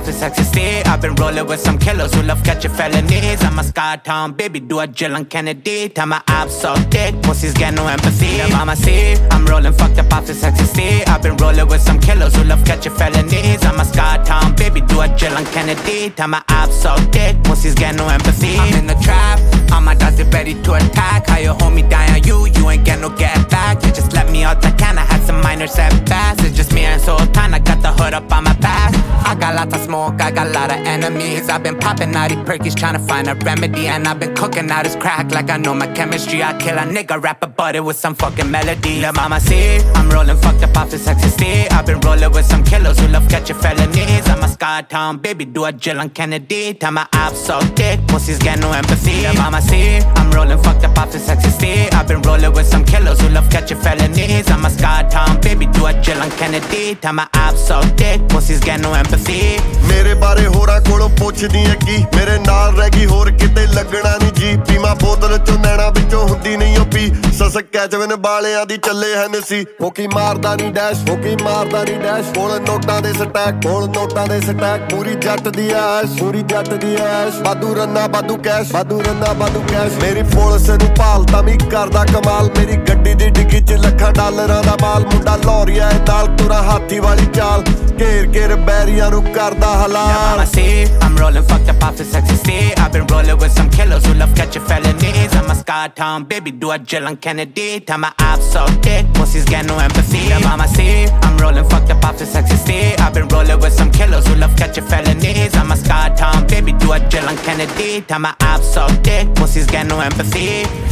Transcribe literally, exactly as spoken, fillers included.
off his ecstasy. I've been rolling with some killers who love catching felonies. I'm a Sky Town baby, do a Jill and Kennedy. Tell my abs so thick, pussies get no empathy. The mama see, I'm rolling fucked up off his ecstasy. I've been rolling with some killers who love catching felonies. I'm a Sky Town baby, do a Jill and Kennedy. Tell my abs so thick, pussies get no empathy. I'm in the trap, all my dogs are ready to attack. How you hold me die on you, you ain't get no get back. You just let me out the can, I had some minor setbacks. It's just me and Sultan, I got the hood up on my back. I got lots of smoke, I got a lot of enemies. I've been popping naughty perkies, trying to find a remedy. And I've been cooking out his crack like I know my chemistry. I kill a nigga, rap about it with some fucking melody. La mama see, I'm rolling fucked up off this ecstasy. I've been rolling with some killers who love catching felonies. I'm a Sky Town baby, do a Jill and Kennedy. Tell my abs so thick, pussies get no empathy. La mama see, I'm rolling fucked up off this ecstasy. I've been rolling with some killers who love catching felonies. I'm a Sky Town baby, do a Jill and Kennedy. Tell my abs so thick, pussies get no empathy. ਮੇਰੇ ਬਾਰੇ ਹੋਰਾਂ ਕੋਲੋਂ ਪੁੱਛਦੀ ਐ ਕੀ ਮੇਰੇ ਨਾਲ ਰਹਿ ਗਈ ਹੋਰ ਕਿਤੇ ਲੱਗਣਾ ਨਹੀਂ ਜੀ ਪੀਮਾ ਬੋਤਲ ਚੋਂ ਨੈਣਾ ਵਿੱਚੋਂ ਹੁੰਦੀ ਨਹੀਂ ਓ ਪੀ ਸਸਕ ਕੈਚਵਨ ਬਾਲਿਆਂ ਦੀ ਚੱਲੇ ਹਨ ਸੀ ਉਹ ਕੀ ਮਾਰਦਾ ਨਹੀਂ ਡੈਸ਼ ਉਹ ਕੀ ਮਾਰਦਾ ਨਹੀਂ ਡੈਸ਼ ਕੋਲ ਨੋਟਾਂ ਦੇ ਸਟੈਕ ਕੋਲ ਨੋਟਾਂ ਦੇ ਸਟੈਕ ਪੂਰੀ ਜੱਟ ਦੀ ਐਸ਼ ਪੂਰੀ ਜੱਟ ਦੀ ਐਸ਼ ਬਾਦੂ ਰੰਨਾ ਬਾਦੂ ਕੈਸ਼ ਬਾਦੂ ਰੰਨਾ ਬਾਦੂ ਕੈਸ਼ ਮੇਰੀ ਪੁਲਿਸ ਨੂੰ ਭਾਲਦਾ ਵੀ ਕਰਦਾ ਕਮਾਲ ਮੇਰੀ ਗੱਡੀ ਦੀ ਡਿੱਗੀ 'ਚ ਲੱਖਾਂ ਡਾਲਰਾਂ ਦਾ ਮਾਲ ਮੁੰਡਾ ਲੌਰੀਆ ਏ ਨਾਲ ਤੁਰਾ ਹਾਥੀ ਵਾਲੀ ਚਾਲ ਘੇਰ ਘੇਰ ਬੈਰੀਆਂ ਨੂੰ ਕਰਦਾ ਹਲਾਲ Mama see, I'm rolling fucked up off this ecstasy. I've been rolling with some killers who love catching felonies. I'm a Sky Town baby, do a Jill and Kennedy. Tell my abs so thick, pussies get no empathy. Yeah, mama see, I'm rolling fucked up off this ecstasy. I've been rolling with some killers who love catching felonies. I'm a Sky Town baby, do a Jill and Kennedy. Tell my abs so thick, pussies get no empathy.